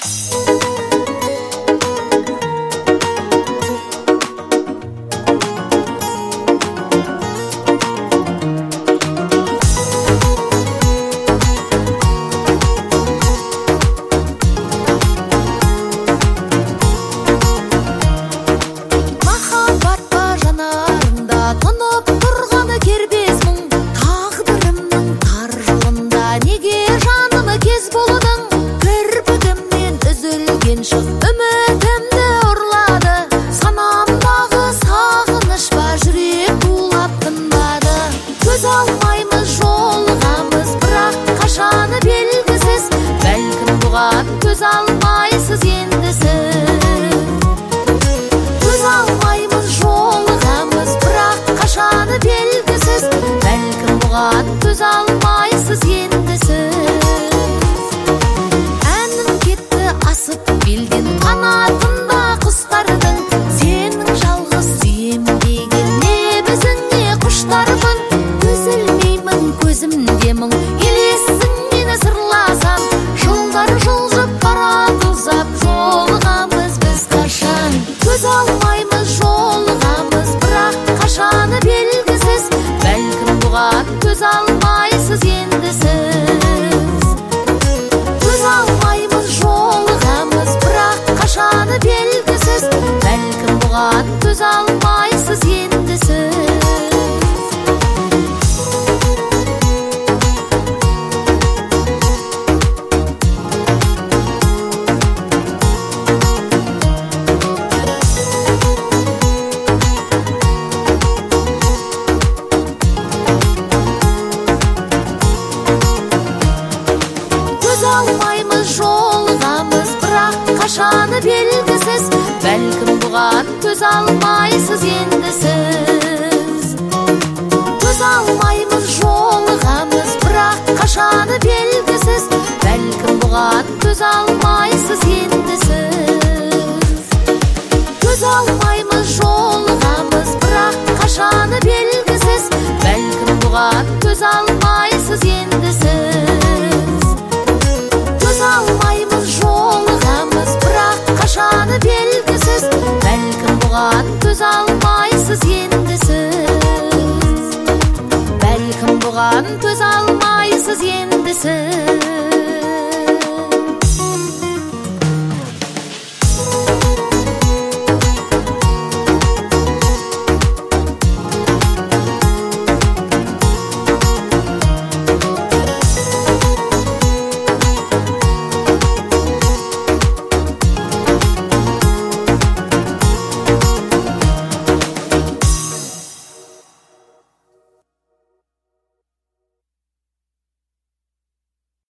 Үмітімді ұрлады, санамдағы сағыныш па жүрек тулап тынбады. Көз алмаймыз, жолығамыз, бірақ қашаны белгісіз. Бәлкім бұған көз алмайсыз енді сіз. Көз алмаймыз, жолығамыз, бірақ қашаны белгісіз. Бәлкім бұған көз алмайсыз енді сіз. Әнім кетті асып белден қанатында құстардың, сенің жалғыз сүйем деген лебізіңе құштармын. Үзілмеймін көзімде мұң, елессің мені сырласам. Жылдар жылжып барады ұзап, жолығамыз біз қашан. Көз алмаймыз, жолығамыз, бірақ қашаны белгісіз. Бәлкім бұған көз алмайсыз енді сіз. Көз алмаймыз, жолығамыз, бірақ қашаны белгісіз. Бәлкім бұған көз алмайсыз енді сіз. Көз алмаймыз, жолығамыз, бірақ қашаны белгісіз. Бәлкім бұған көз алмайсыз енді сіз. Көз алмаймыз, жолығамыз, бірақ қашаны белгісіз. Бәлкім бұған көз алмайсыз енді сіз. Көз алмаймыз, жолығамыз, бірақ қашаны белгісіз. Бәлкім бұған көз алмайсыз енді сіз. Көз алмаймыз, жолығамыз, бірақ қашаны белгісіз. Бәлкім бұған көз алмайсыз енді сіз. Бәлкім бұған көз алмайсыз енді сіз.